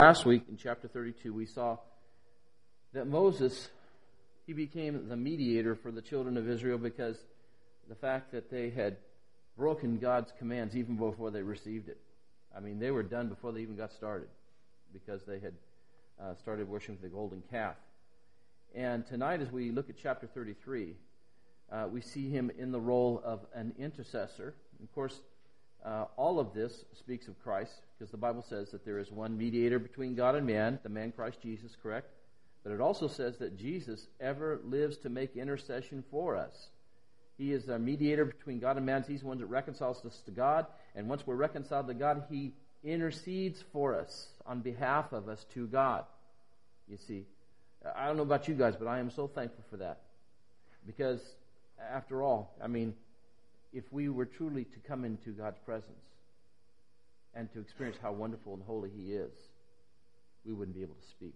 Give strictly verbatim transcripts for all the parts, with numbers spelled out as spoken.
Last week in chapter thirty-two, we saw that Moses, he became the mediator for the children of Israel because the fact that they had broken God's commands even before they received it. I mean, they were done before they even got started because they had uh, started worshiping the golden calf. And tonight, as we look at chapter thirty-three, uh, we see him in the role of an intercessor. Of course, uh, all of this speaks of Christ, because the Bible says that there is one mediator between God and man, the man Christ Jesus, correct? But it also says that Jesus ever lives to make intercession for us. He is our mediator between God and man. He's the one that reconciles us to God. And once we're reconciled to God, he intercedes for us on behalf of us to God. You see, I don't know about you guys, but I am so thankful for that. Because, after all, I mean, if we were truly to come into God's presence and to experience how wonderful and holy he is, we wouldn't be able to speak.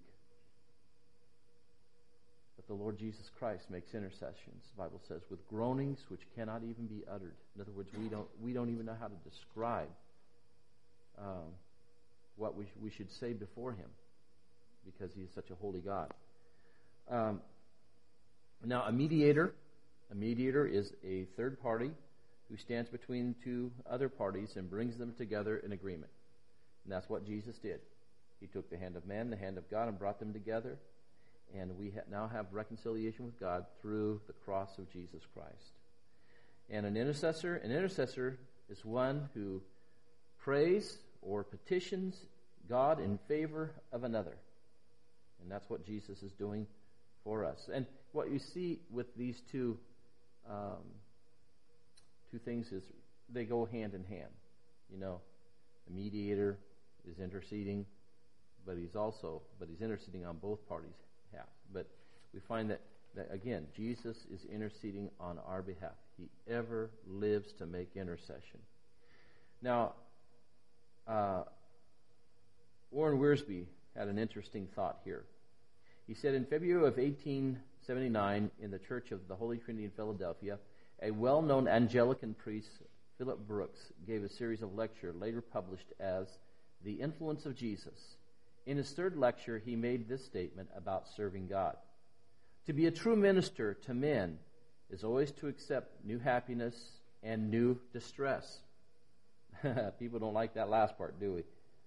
But the Lord Jesus Christ makes intercessions, the Bible says, with groanings which cannot even be uttered. In other words, we don't we don't even know how to describe um, what we, we should say before him, because he is such a holy God. Um, now, a mediator, a mediator is a third party who stands between two other parties and brings them together in agreement. And that's what Jesus did. He took the hand of man, the hand of God, and brought them together. And we ha- now have reconciliation with God through the cross of Jesus Christ. And an intercessor, an intercessor is one who prays or petitions God in favor of another. And that's what Jesus is doing for us. And what you see with these two um, two things is they go hand in hand. You know, the mediator is interceding, but he's also but he's interceding on both parties' behalf. But we find that, that again, Jesus is interceding on our behalf. He ever lives to make intercession. Now, uh, Warren Wiersbe had an interesting thought here. He said, in February of eighteen seventy-nine, in the Church of the Holy Trinity in Philadelphia, a well-known Anglican priest, Philip Brooks, gave a series of lectures later published as The Influence of Jesus. In his third lecture, he made this statement about serving God. To be a true minister to men is always to accept new happiness and new distress. People don't like that last part, do we?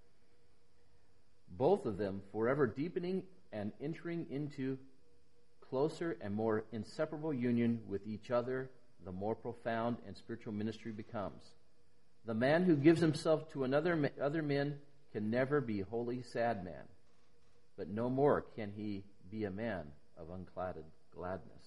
Both of them forever deepening and entering into closer and more inseparable union with each other, the more profound and spiritual ministry becomes. The man who gives himself to another other men can never be wholly sad man, but no more can he be a man of unclouded gladness.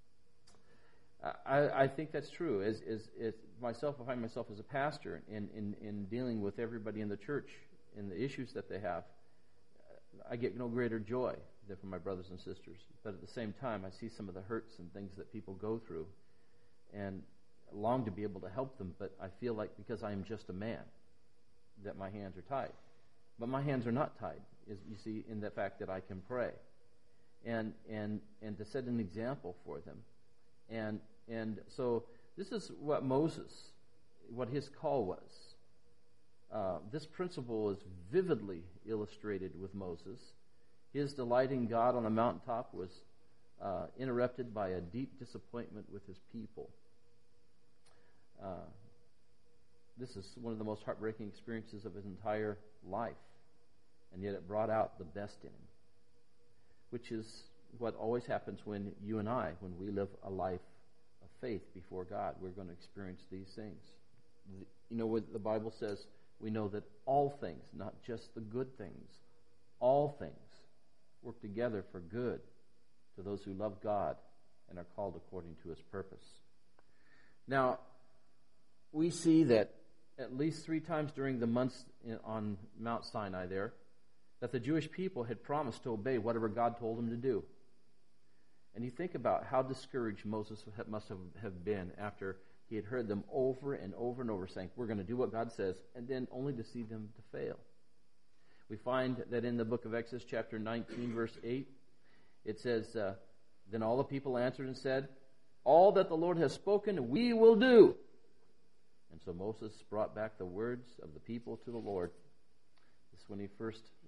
I, I think that's true. As, as, as myself, I find myself as a pastor in, in, in dealing with everybody in the church and the issues that they have, I get no greater joy than from my brothers and sisters. But at the same time, I see some of the hurts and things that people go through, and long to be able to help them, but I feel like because I am just a man, that my hands are tied. But my hands are not tied, is you see, in the fact that I can pray, and and and to set an example for them, and and so this is what Moses, what his call was. Uh, this principle is vividly illustrated with Moses. His delight in God on the mountaintop was uh, interrupted by a deep disappointment with his people. Uh, this is one of the most heartbreaking experiences of his entire life, and yet it brought out the best in him, which is what always happens when you and I, when we live a life of faith before God, we're going to experience these things. The, you know what the Bible says? We know that all things, not just the good things, all things work together for good to those who love God and are called according to his purpose. Now, we see that at least three times during the months in, on Mount Sinai there, that the Jewish people had promised to obey whatever God told them to do. And you think about how discouraged Moses must have, have been after he had heard them over and over and over saying, we're going to do what God says, and then only to see them to fail. We find that in the book of Exodus chapter nineteen, verse eight, it says, uh, then all the people answered and said, all that the Lord has spoken, we will do. And so Moses brought back the words of the people to the Lord. This is when he first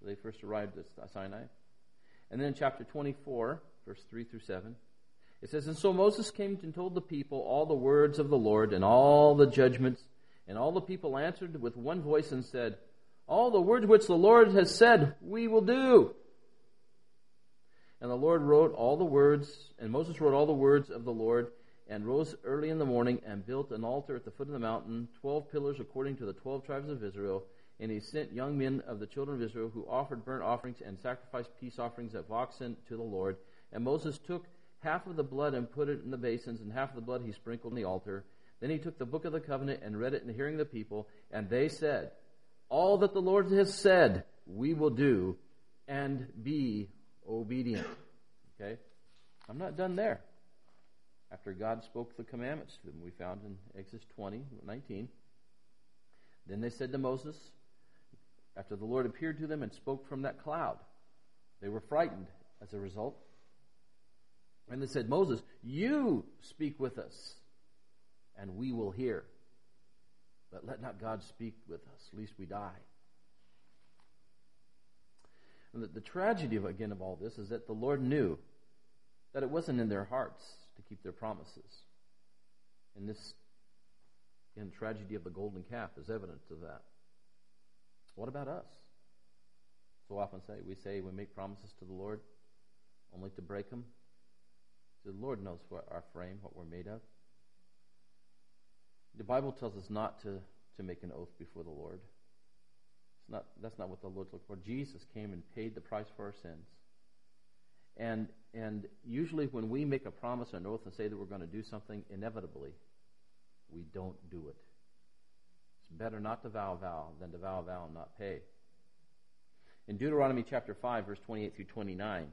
they first arrived at Sinai. And then in chapter twenty-four, verse three through seven, it says, "And so Moses came and told the people all the words of the Lord and all the judgments. And all the people answered with one voice and said, All the words which the Lord has said, we will do. And the Lord wrote all the words, and Moses wrote all the words of the Lord, and rose early in the morning and built an altar at the foot of the mountain, twelve pillars according to the twelve tribes of Israel. And he sent young men of the children of Israel who offered burnt offerings and sacrificed peace offerings of oxen to the Lord. And Moses took half of the blood and put it in the basins, and half of the blood he sprinkled on the altar. Then he took the book of the covenant and read it in the hearing of the people, and they said, All that the Lord has said, we will do, and be obedient." Okay? I'm not done there. After God spoke the commandments to them, we found in Exodus twenty, nineteen. Then they said to Moses, after the Lord appeared to them and spoke from that cloud, they were frightened as a result. And they said, Moses, you speak with us, and we will hear. But let not God speak with us, lest we die. And the, the tragedy, of, again, of all this is that the Lord knew that it wasn't in their hearts to keep their promises. And this, again, tragedy of the golden calf is evidence of that. What about us? So often say we say we make promises to the Lord only to break them. The Lord knows what our frame, what we're made of. The Bible tells us not to, to make an oath before the Lord. It's not, that's not what the Lord's looking for. Jesus came and paid the price for our sins. And and usually when we make a promise or an oath and say that we're going to do something, inevitably, we don't do it. It's better not to vow a vow than to vow a vow and not pay. In Deuteronomy chapter five, verse twenty-eight through twenty-nine,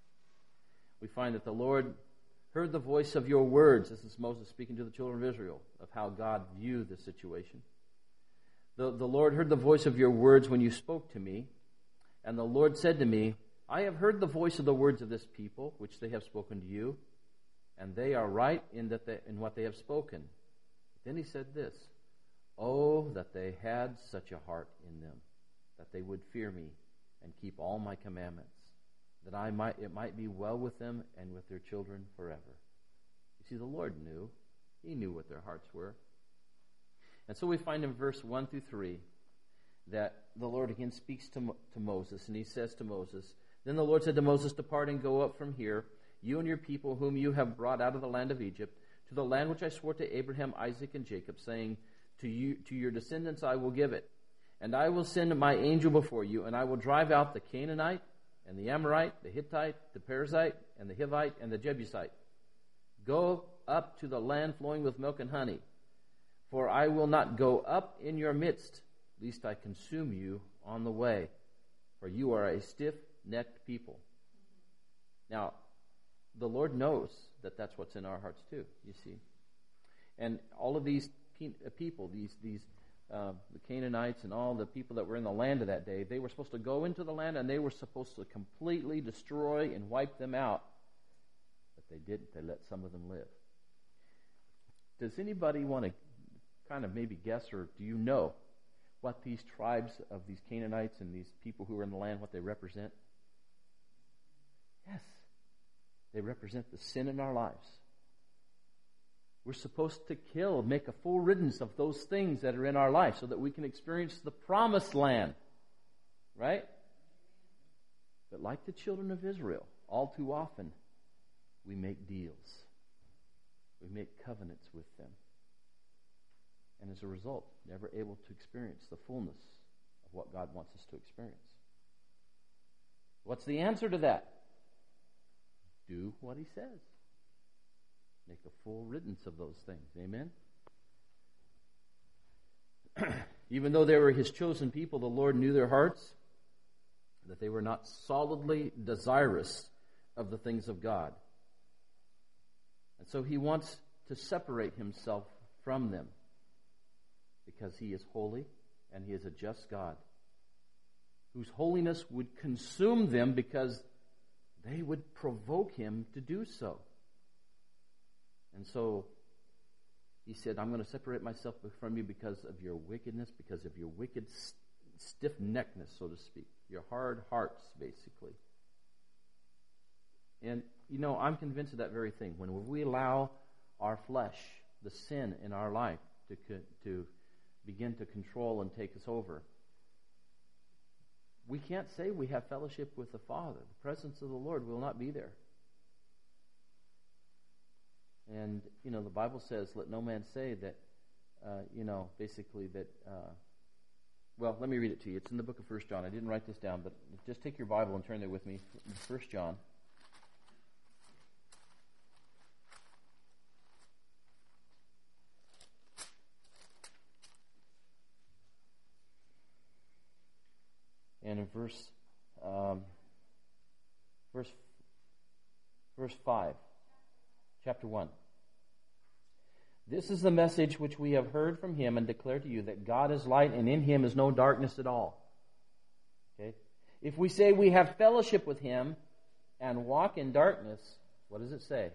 we find that the Lord heard the voice of your words. This is Moses speaking to the children of Israel of how God viewed the situation. The, the Lord heard the voice of your words when you spoke to me. And the Lord said to me, I have heard the voice of the words of this people, which they have spoken to you, and they are right in that they, in what they have spoken. Then he said this, Oh, that they had such a heart in them, that they would fear me and keep all my commandments, that I might it might be well with them and with their children forever. You see, the Lord knew. He knew what their hearts were. And so we find in verse one through three that the Lord again speaks to, to Moses, and he says to Moses, Then the Lord said to Moses, Depart and go up from here, you and your people whom you have brought out of the land of Egypt, to the land which I swore to Abraham, Isaac, and Jacob, saying, To you, to your descendants I will give it. And I will send my angel before you, and I will drive out the Canaanite, and the Amorite, the Hittite, the Perizzite, and the Hivite, and the Jebusite. Go up to the land flowing with milk and honey, for I will not go up in your midst, lest I consume you on the way, for you are a stiff-necked people. Now, the Lord knows that that's what's in our hearts too, you see. And all of these people, these these uh, the Canaanites and all the people that were in the land of that day, they were supposed to go into the land and they were supposed to completely destroy and wipe them out. But they didn't. They let some of them live. Does anybody want to kind of maybe guess, or do you know what these tribes of these Canaanites and these people who are in the land, what they represent? Yes. They represent the sin in our lives. We're supposed to kill, make a full riddance of those things that are in our life so that we can experience the promised land. Right? But like the children of Israel, all too often, we make deals. We make covenants with them. And as a result, never able to experience the fullness of what God wants us to experience. What's the answer to that? Do what he says. Make a full riddance of those things. Amen? Even though they were his chosen people, the Lord knew their hearts, that they were not solidly desirous of the things of God. And so he wants to separate himself from them because he is holy and he is a just God whose holiness would consume them because they would provoke him to do so. And so he said, I'm going to separate myself from you because of your wickedness, because of your wicked stiff-neckedness, so to speak, your hard hearts, basically. And, you know, I'm convinced of that very thing. When we allow our flesh, the sin in our life, to to begin to control and take us over, we can't say we have fellowship with the Father. The presence of the Lord will not be there. And, you know, the Bible says, let no man say that, uh, you know, basically that, uh, well, let me read it to you. It's in the book of First John. I didn't write this down, but just take your Bible and turn there with me. First John. And in verse, um, verse, verse five, chapter one. This is the message which we have heard from him and declare to you, that God is light and in him is no darkness at all. Okay? If we say we have fellowship with him and walk in darkness, what does it say?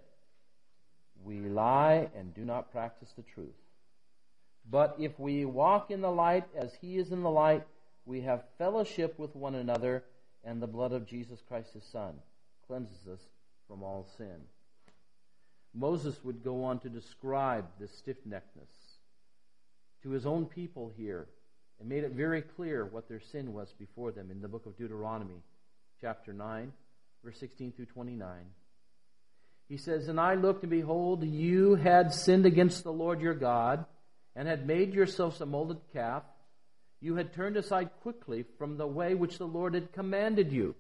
We lie and do not practice the truth. But if we walk in the light as he is in the light, we have fellowship with one another, and the blood of Jesus Christ his Son cleanses us from all sin. Moses would go on to describe this stiff-neckedness to his own people here, and made it very clear what their sin was before them in the book of Deuteronomy, chapter nine, verse sixteen through twenty-nine. He says, And I looked, and behold, you had sinned against the Lord your God, and had made yourselves a molded calf. You had turned aside quickly from the way which the Lord had commanded you.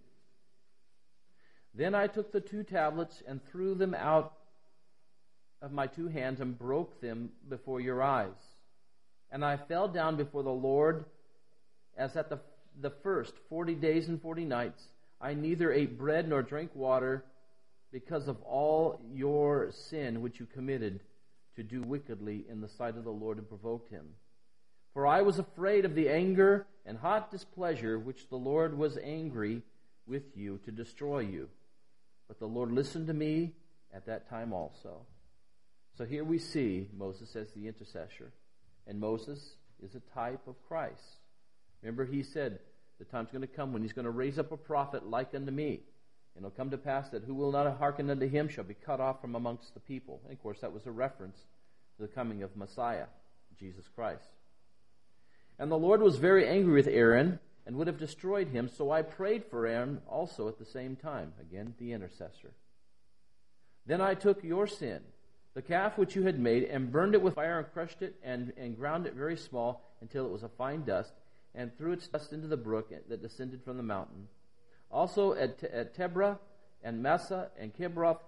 Then I took the two tablets and threw them out of my two hands and broke them before your eyes. And I fell down before the Lord as at the, the first forty days and forty nights. I neither ate bread nor drank water because of all your sin which you committed to do wickedly in the sight of the Lord and provoked him. For I was afraid of the anger and hot displeasure which the Lord was angry with you to destroy you. But the Lord listened to me at that time also. So here we see Moses as the intercessor. And Moses is a type of Christ. Remember, he said, the time's going to come when he's going to raise up a prophet like unto me. And it'll come to pass that who will not hearken unto him shall be cut off from amongst the people. And of course, that was a reference to the coming of Messiah, Jesus Christ. And the Lord was very angry with Aaron and would have destroyed him. So I prayed for Aaron also at the same time. Again, the intercessor. Then I took your sin, the calf which you had made, and burned it with fire and crushed it and, and ground it very small until it was a fine dust, and threw its dust into the brook that descended from the mountain. Also at, at Tebra and Massa and Kibroth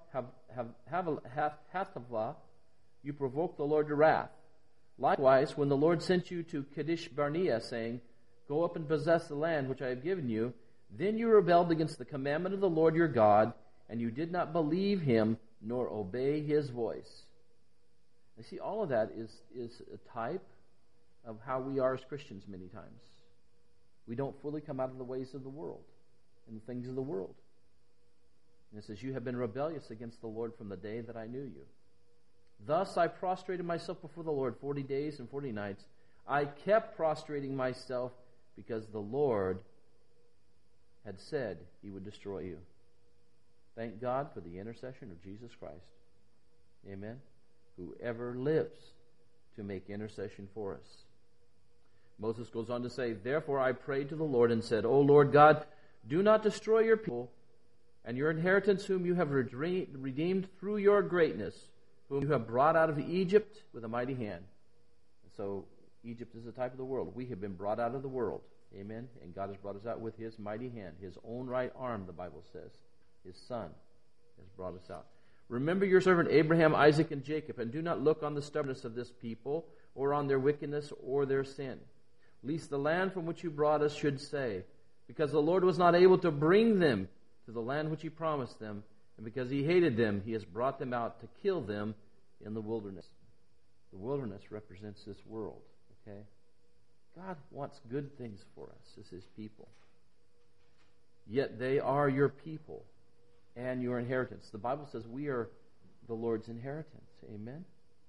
Hattaavah you provoked the Lord to wrath. Likewise, when the Lord sent you to Kadesh Barnea, saying, Go up and possess the land which I have given you, then you rebelled against the commandment of the Lord your God, and you did not believe him, nor obey his voice. You see, all of that is, is a type of how we are as Christians many times. We don't fully come out of the ways of the world and the things of the world. And it says, You have been rebellious against the Lord from the day that I knew you. Thus I prostrated myself before the Lord forty days and forty nights. I kept prostrating myself because the Lord had said he would destroy you. Thank God for the intercession of Jesus Christ. Amen. Whoever lives to make intercession for us. Moses goes on to say, Therefore I prayed to the Lord and said, O Lord God, do not destroy your people and your inheritance whom you have redeemed through your greatness, whom you have brought out of Egypt with a mighty hand. And so Egypt is a type of the world. We have been brought out of the world. Amen. And God has brought us out with his mighty hand. His own right arm, the Bible says. His Son has brought us out. Remember your servant Abraham, Isaac, and Jacob, and do not look on the stubbornness of this people, or on their wickedness, or their sin. Lest the land from which you brought us should say, Because the Lord was not able to bring them to the land which he promised them, and because he hated them, he has brought them out to kill them in the wilderness. The wilderness represents this world, okay? God wants good things for us as his people. Yet they are your people and your inheritance. The Bible says we are the Lord's inheritance. Amen?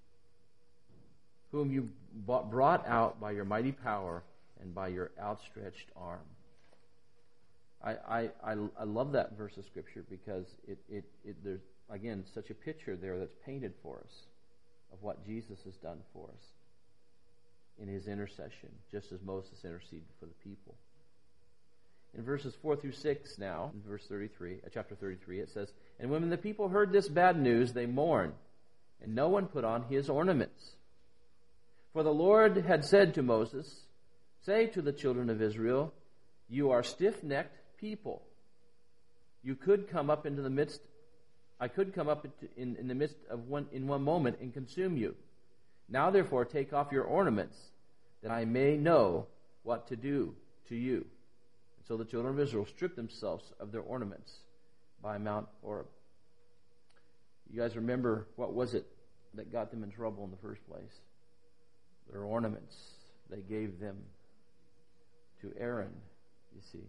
Whom you brought out by your mighty power and by your outstretched arm. I, I, I, I love that verse of Scripture because it, it, it there's, again, such a picture there that's painted for us of what Jesus has done for us in his intercession, just as Moses interceded for the people. In verses four through six now, in verse thirty-three, uh, chapter thirty-three, it says, "And when the people heard this bad news, they mourned, and no one put on his ornaments. For the Lord had said to Moses, 'Say to the children of Israel, you are stiff-necked people. You could come up into the midst, I could come up into, in, in the midst of one, in one moment and consume you. Now therefore take off your ornaments, that I may know what to do to you.' And so the children of Israel stripped themselves of their ornaments by Mount Horeb." You guys remember, what was it that got them in trouble in the first place? Their ornaments. They gave them to Aaron, you see.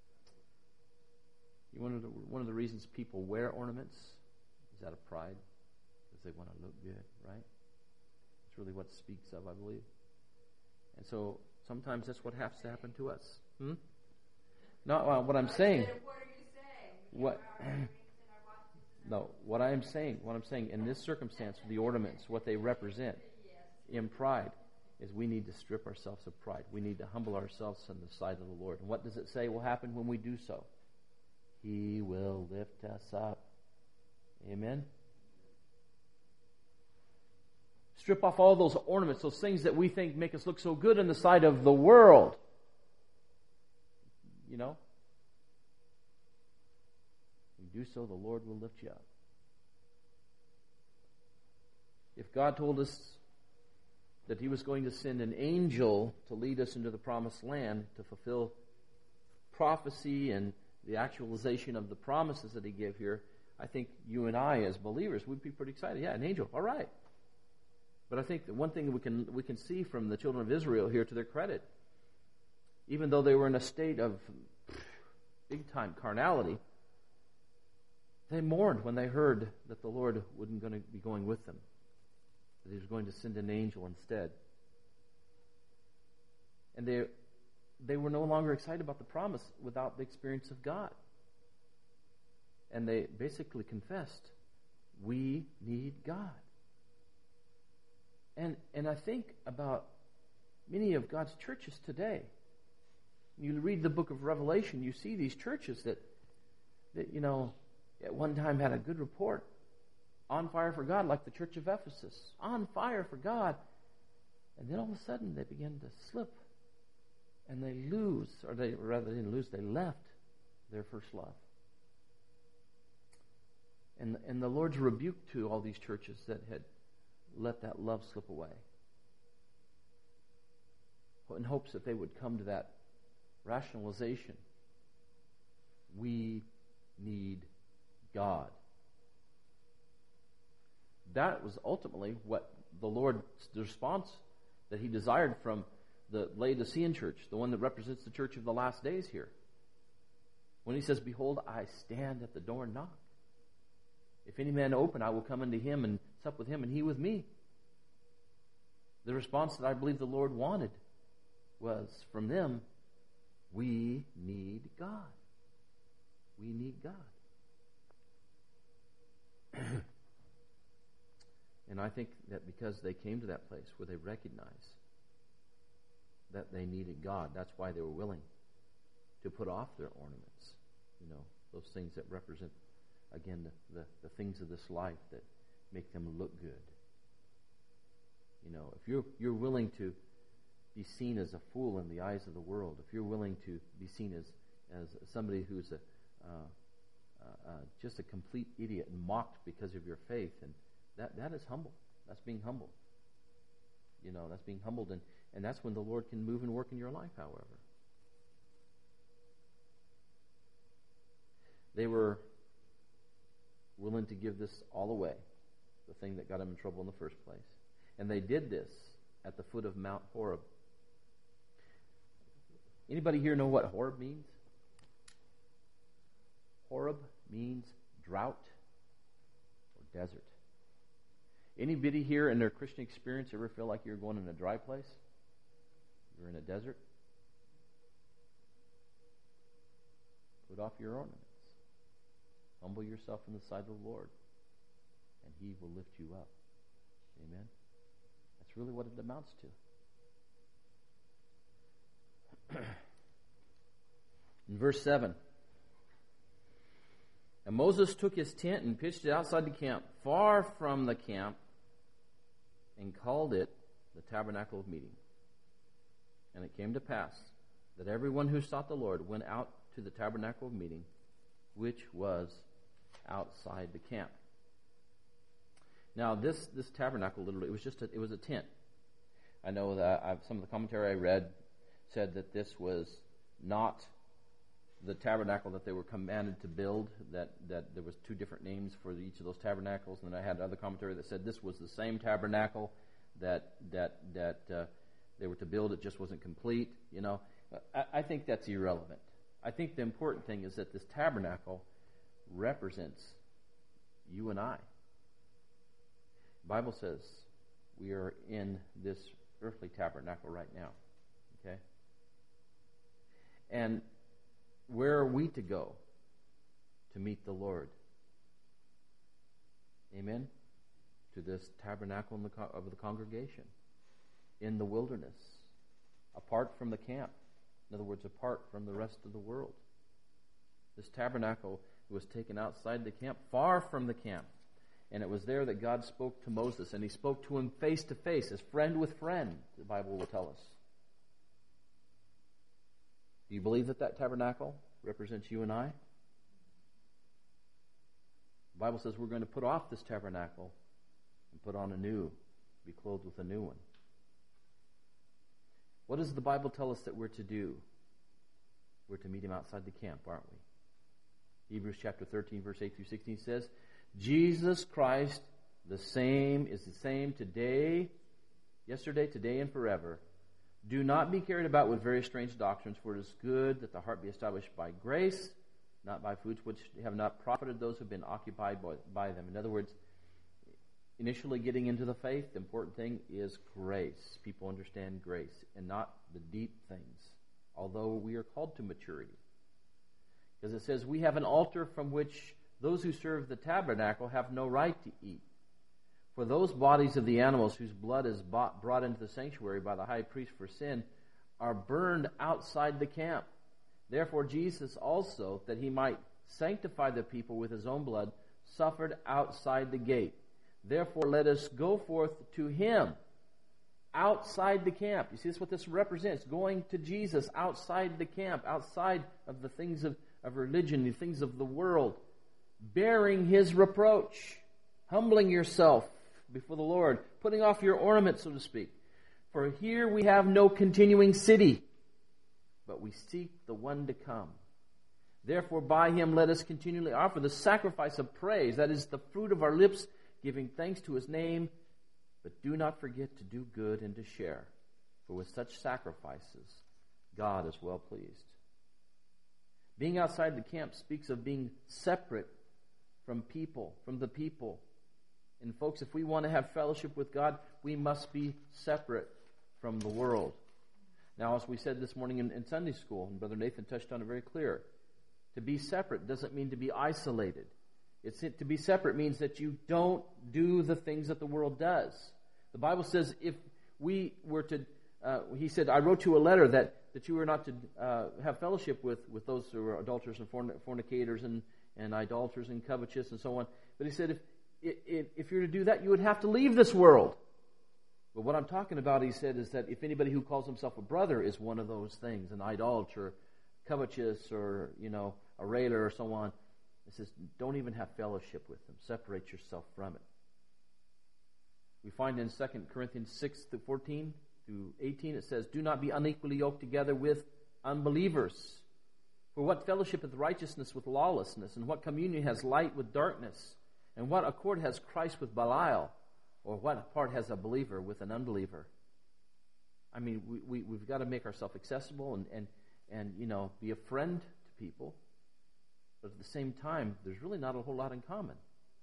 One of the, one of the reasons people wear ornaments is out of pride, because they want to look good, right? It's really what it speaks of, I believe. And so sometimes that's what has to happen to us. Hmm? Not uh, what I'm saying. What? No, what I am saying, what I'm saying in this circumstance, the ornaments, what they represent in pride, is we need to strip ourselves of pride. We need to humble ourselves on the side of the Lord. And what does it say will happen when we do so? He will lift us up. Amen? Strip off all those ornaments, those things that we think make us look so good in the sight of the world. You know? If you do so, the Lord will lift you up. If God told us that he was going to send an angel to lead us into the promised land to fulfill prophecy and the actualization of the promises that he gave here, I think you and I as believers would be pretty excited. Yeah, an angel, all right. But I think the one thing that we can we can see from the children of Israel here, to their credit, even though they were in a state of big-time carnality, they mourned when they heard that the Lord wasn't going to be going with them, that he was going to send an angel instead. And they they were no longer excited about the promise without the experience of God. And they basically confessed, we need God. And and I think about many of God's churches today. You read the book of Revelation, you see these churches that, that you know, at one time had a good report, on fire for God, like the church of Ephesus, on fire for God. And then all of a sudden they begin to slip, and they lose, or they rather they didn't lose, they left their first love. And, and the Lord's rebuke to all these churches that had let that love slip away, in hopes that they would come to that rationalization. We need God. That was ultimately what the Lord's response that he desired from the Laodicean church, the one that represents the church of the last days here. When he says, behold, I stand at the door and knock. If any man open, I will come unto him and sup with him and he with me. The response that I believe the Lord wanted was from them, we need God. We need God. And I think that because they came to that place where they recognized that they needed God, that's why they were willing to put off their ornaments. You know, those things that represent, again, the, the, the things of this life that make them look good. You know, if you're you're willing to be seen as a fool in the eyes of the world, if you're willing to be seen as, as somebody who's a uh, uh, uh, just a complete idiot and mocked because of your faith, and that that is humble. That's being humble. You know, that's being humbled, and, and that's when the Lord can move and work in your life, however. They were willing to give this all away, the thing that got them in trouble in the first place. And they did this at the foot of Mount Horeb. Anybody here know what Horeb means? Horeb means drought or desert. Anybody here in their Christian experience ever feel like you're going in a dry place? You're in a desert? Put off your ornaments. Humble yourself in the sight of the Lord, and He will lift you up. Amen? That's really what it amounts to. In verse seven, and Moses took his tent and pitched it outside the camp, far from the camp, and called it the tabernacle of meeting. And it came to pass that everyone who sought the Lord went out to the tabernacle of meeting, which was outside the camp. Now, this this tabernacle, literally, it was just a, it was a tent. I know that I've, some of the commentary I read said that this was not the tabernacle that they were commanded to build, that, that there was two different names for each of those tabernacles. And then I had another commentary that said this was the same tabernacle that that that uh, they were to build. It just wasn't complete. You know, I, I think that's irrelevant. I think the important thing is that this tabernacle represents you and I. The Bible says we are in this earthly tabernacle right now. Okay? And where are we to go to meet the Lord? Amen? To this tabernacle in the co- of the congregation, in the wilderness, apart from the camp. In other words, apart from the rest of the world. This tabernacle was taken outside the camp, far from the camp. And it was there that God spoke to Moses, and He spoke to him face to face, as friend with friend, the Bible will tell us. Do you believe that that tabernacle represents you and I? The Bible says we're going to put off this tabernacle and put on a new, be clothed with a new one. What does the Bible tell us that we're to do? We're to meet Him outside the camp, aren't we? Hebrews chapter thirteen, verse eight through sixteen says, Jesus Christ, the same, is the same today, yesterday, today, and forever. Do not be carried about with various strange doctrines, for it is good that the heart be established by grace, not by foods which have not profited those who have been occupied by, by them. In other words, initially getting into the faith, the important thing is grace. People understand grace and not the deep things, although we are called to maturity. Because it says, we have an altar from which those who serve the tabernacle have no right to eat. For those bodies of the animals whose blood is bought, brought into the sanctuary by the high priest for sin are burned outside the camp. Therefore Jesus also, that He might sanctify the people with His own blood, suffered outside the gate. Therefore let us go forth to Him outside the camp. You see, that's what this represents, going to Jesus outside the camp, outside of the things of, of religion, the things of the world, bearing His reproach, humbling yourself before the Lord, putting off your ornament, so to speak. For here we have no continuing city, but we seek the one to come. Therefore by Him let us continually offer the sacrifice of praise, that is the fruit of our lips, giving thanks to His name. But do not forget to do good and to share, for with such sacrifices God is well pleased. Being outside the camp speaks of being separate from people, from the people. And folks, if we want to have fellowship with God, we must be separate from the world. Now, as we said this morning in, in Sunday school, and Brother Nathan touched on it very clear, to be separate doesn't mean to be isolated. It's to be separate means that you don't do the things that the world does. The Bible says if we were to, uh, He said, I wrote you a letter that, that you were not to uh, have fellowship with, with those who are adulterers and fornicators and, and idolaters and covetous and so on. But He said if, if, if you're to do that, you would have to leave this world. But what I'm talking about, He said, is that if anybody who calls himself a brother is one of those things, an idolater, covetous, or, you know, a railer or so on, It says, don't even have fellowship with them. Separate yourself from it. We find in Second Corinthians six to fourteen to eighteen, it says, do not be unequally yoked together with unbelievers. For what fellowship hath righteousness with lawlessness? And what communion has light with darkness? And what accord has Christ with Belial? Or what part has a believer with an unbeliever? I mean, we, we, we've got to make ourselves accessible and, and, and, you know, be a friend to people. But at the same time, there's really not a whole lot in common.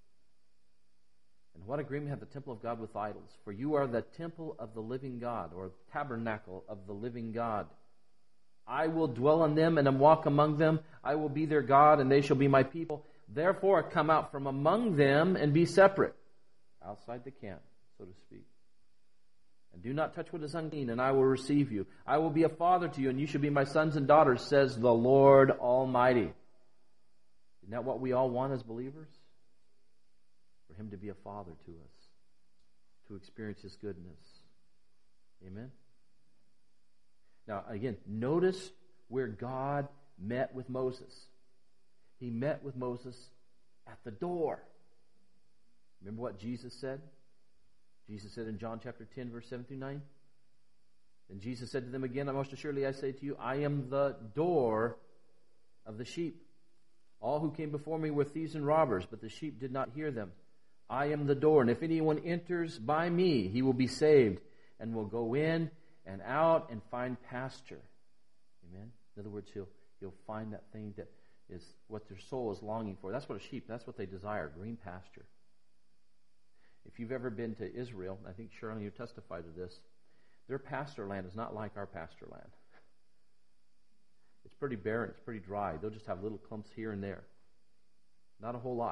And what agreement hath the temple of God with idols? For you are the temple of the living God, or tabernacle of the living God. I will dwell in them and walk among them. I will be their God, and they shall be my people. Therefore, come out from among them and be separate, outside the camp, so to speak. And do not touch what is unclean, and I will receive you. I will be a father to you, and you shall be my sons and daughters, says the Lord Almighty. Isn't that what we all want as believers? For Him to be a father to us, to experience His goodness. Amen? Now, again, notice where God met with Moses. He met with Moses at the door. Remember what Jesus said? Jesus said in John chapter ten, verse seven through nine. Then Jesus said to them again, most assuredly I say to you, I am the door of the sheep. All who came before me were thieves and robbers, but the sheep did not hear them. I am the door, and if anyone enters by me, he will be saved, and will go in and out and find pasture. Amen? In other words, he'll, he'll find that thing that is what their soul is longing for. That's what a sheep, that's what they desire, green pasture. If you've ever been to Israel, I think Shirley, you testified to this, their pasture land is not like our pasture land. It's pretty barren, it's pretty dry. They'll just have little clumps here and there. Not a whole lot.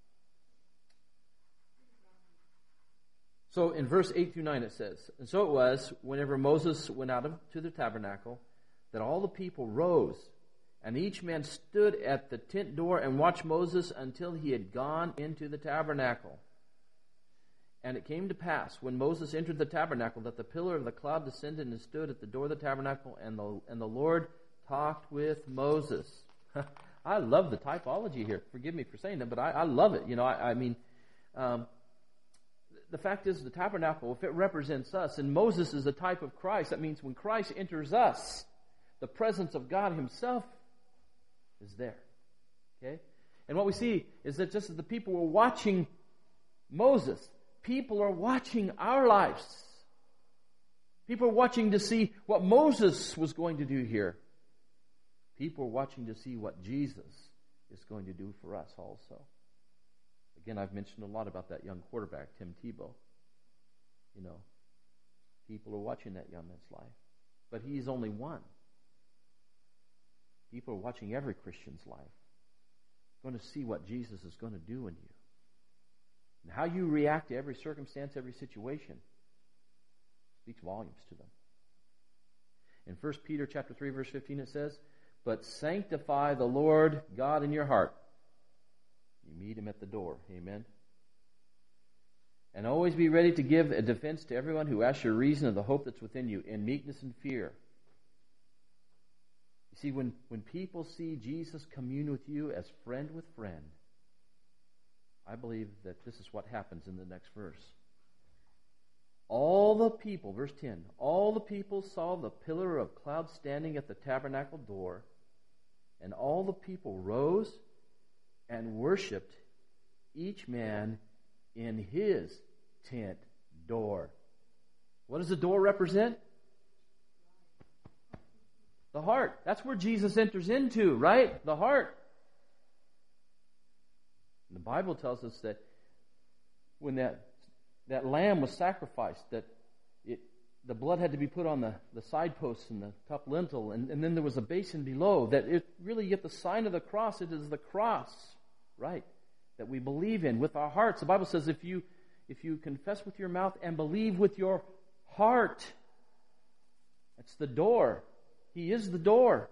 So in verse eight through nine it says, and so it was, whenever Moses went out of, to the tabernacle, that all the people rose, and each man stood at the tent door and watched Moses until he had gone into the tabernacle. And it came to pass, when Moses entered the tabernacle, that the pillar of the cloud descended and stood at the door of the tabernacle, and the, and the Lord talked with Moses. I love the typology here. Forgive me for saying that, but I, I love it. You know, I, I mean, um, the fact is, the tabernacle, if it represents us, and Moses is a type of Christ, that means when Christ enters us, the presence of God Himself is there. Okay? And what we see is that just as the people were watching Moses, people are watching our lives. People are watching to see what Moses was going to do here. People are watching to see what Jesus is going to do for us also. Again, I've mentioned a lot about that young quarterback, Tim Tebow. You know, people are watching that young man's life. But he's only one. People are watching every Christian's life. Going to see what Jesus is going to do in you. And how you react to every circumstance, every situation, speaks volumes to them. In First Peter chapter three, verse fifteen, it says, but sanctify the Lord God in your heart. You meet Him at the door. Amen. And always be ready to give a defense to everyone who asks your reason of the hope that's within you in meekness and fear. You see, when, when people see Jesus commune with you as friend with friend, I believe that this is what happens in the next verse. All the people, verse ten, all the people saw the pillar of cloud standing at the tabernacle door, and all the people rose and worshipped, each man in his tent door. What does the door represent? The heart. That's where Jesus enters into, right? The heart. And the Bible tells us that when that that lamb was sacrificed, that it the blood had to be put on the, the side posts and the top lintel, and, and then there was a basin below, that it really get the sign of the cross. It is the cross, right, that we believe in with our hearts. The Bible says if you if you confess with your mouth and believe with your heart, that's the door. He is the door.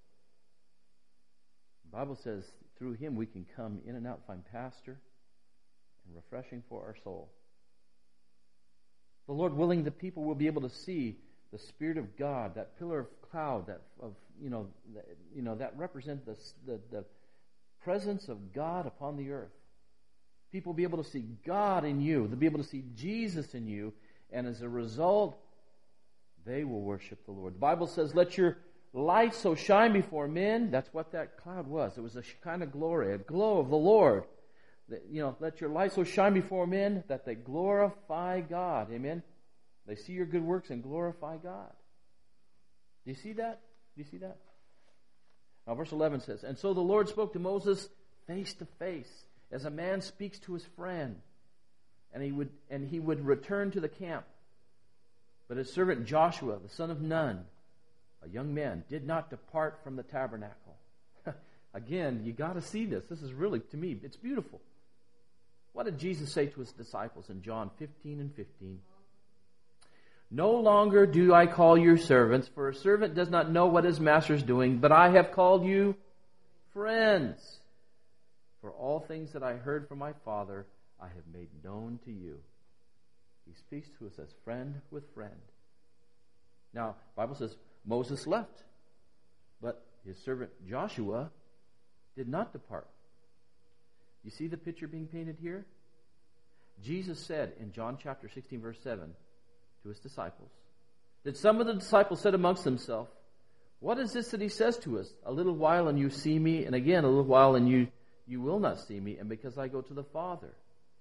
The Bible says through Him we can come in and out, find pasture and refreshing for our soul. The Lord willing, the people will be able to see the Spirit of God, that pillar of cloud, that of you know, that, you know that represents the, the the presence of God upon the earth. People will be able to see God in you. They'll be able to see Jesus in you, and as a result, they will worship the Lord. The Bible says, "Let your light so shine before men." That's what that cloud was. It was a kind of glory, a glow of the Lord. That, you know, let your light so shine before men that they glorify God. Amen. They see your good works and glorify God. Do you see that? Do you see that? Now, verse eleven says, "And so the Lord spoke to Moses face to face, as a man speaks to his friend, and he would and he would return to the camp. But his servant Joshua, the son of Nun, a young man, did not depart from the tabernacle. Again, you got to see this. This is really, to me, it's beautiful. What did Jesus say to his disciples in John fifteen and fifteen? No longer do I call you servants, for a servant does not know what his master is doing, but I have called you friends. For all things that I heard from my Father, I have made known to you. He speaks to us as friend with friend. Now, the Bible says Moses left, but his servant Joshua did not depart. You see the picture being painted here? Jesus said in John chapter sixteen, verse seven, to his disciples, that some of the disciples said amongst themselves, what is this that he says to us? A little while and you see me, and again a little while and you, you will not see me, and because I go to the Father.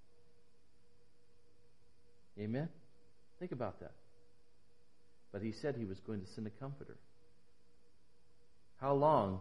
Amen? Think about that. But he said he was going to send a comforter. How long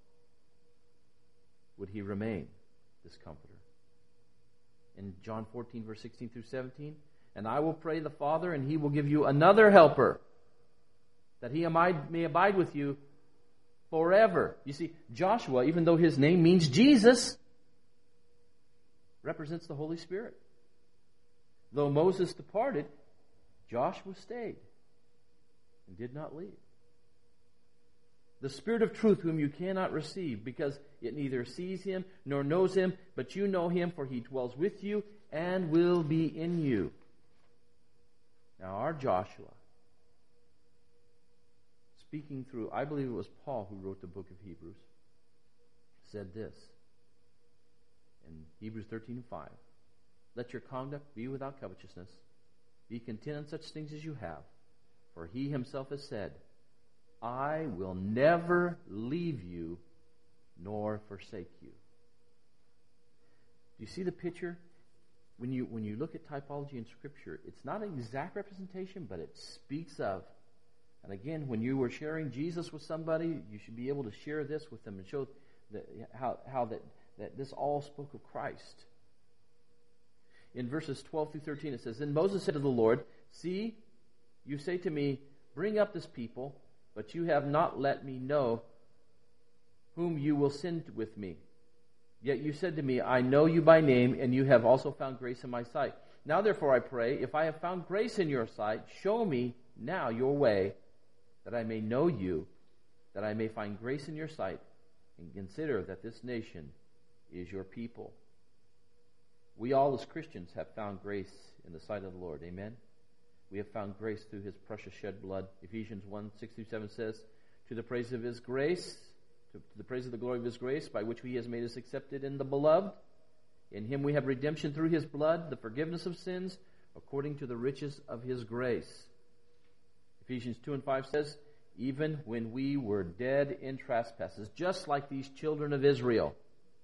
would he remain, this comforter? In John fourteen, verse sixteen through seventeen, and I will pray the Father, and he will give you another helper, that he may abide with you forever. You see, Joshua, even though his name means Jesus, represents the Holy Spirit. Though Moses departed, Joshua stayed and did not leave. The Spirit of truth, whom you cannot receive, because it neither sees him nor knows him, but you know him, for he dwells with you and will be in you. Now, our Joshua, speaking through, I believe it was Paul who wrote the book of Hebrews, said this in Hebrews thirteen and five. Let your conduct be without covetousness. Be content in such things as you have. For he himself has said, I will never leave you nor forsake you. Do you see the picture? When you when you look at typology in Scripture, it's not an exact representation, but it speaks of. And again, when you were sharing Jesus with somebody, you should be able to share this with them and show that, how, how that, that this all spoke of Christ. In verses twelve through thirteen, it says, Then Moses said to the Lord, See, you say to me, bring up this people, but you have not let me know whom you will send with me. Yet you said to me, I know you by name, and you have also found grace in my sight. Now therefore I pray, if I have found grace in your sight, show me now your way, that I may know you, that I may find grace in your sight, and consider that this nation is your people. We all as Christians have found grace in the sight of the Lord. Amen? We have found grace through his precious shed blood. Ephesians one, six through seven says, To the praise of his grace, to the praise of the glory of his grace, by which he has made us accepted in the beloved. In him we have redemption through his blood, the forgiveness of sins, according to the riches of his grace. Ephesians two and five says, Even when we were dead in trespasses, just like these children of Israel,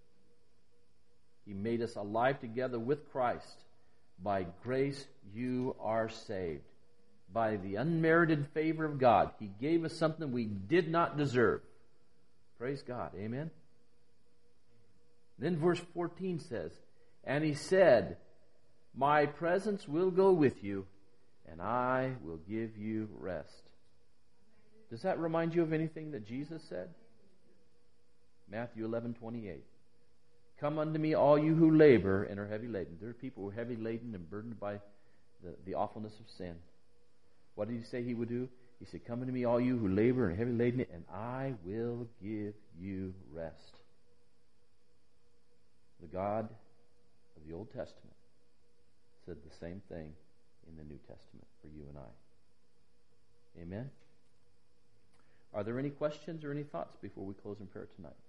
he made us alive together with Christ. By grace you are saved. By the unmerited favor of God. He gave us something we did not deserve. Praise God. Amen? Then verse fourteen says, And he said, My presence will go with you, and I will give you rest. Does that remind you of anything that Jesus said? Matthew eleven twenty-eight. Come unto me, all you who labor and are heavy laden. There are people who are heavy laden and burdened by the, the awfulness of sin. What did he say he would do? He said, Come unto me, all you who labor and are heavy laden, and I will give you rest. The God of the Old Testament said the same thing in the New Testament for you and I. Amen? Are there any questions or any thoughts before we close in prayer tonight?